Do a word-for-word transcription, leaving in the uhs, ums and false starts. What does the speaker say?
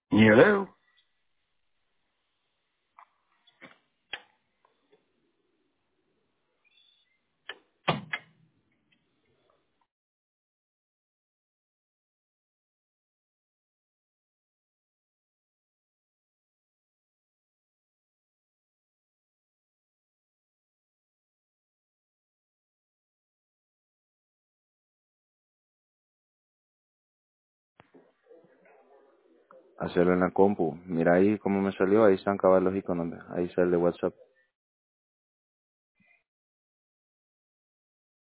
Hello. Hacerlo en la compu. Mira ahí cómo me salió, ahí están cabal los iconos, ahí sale WhatsApp.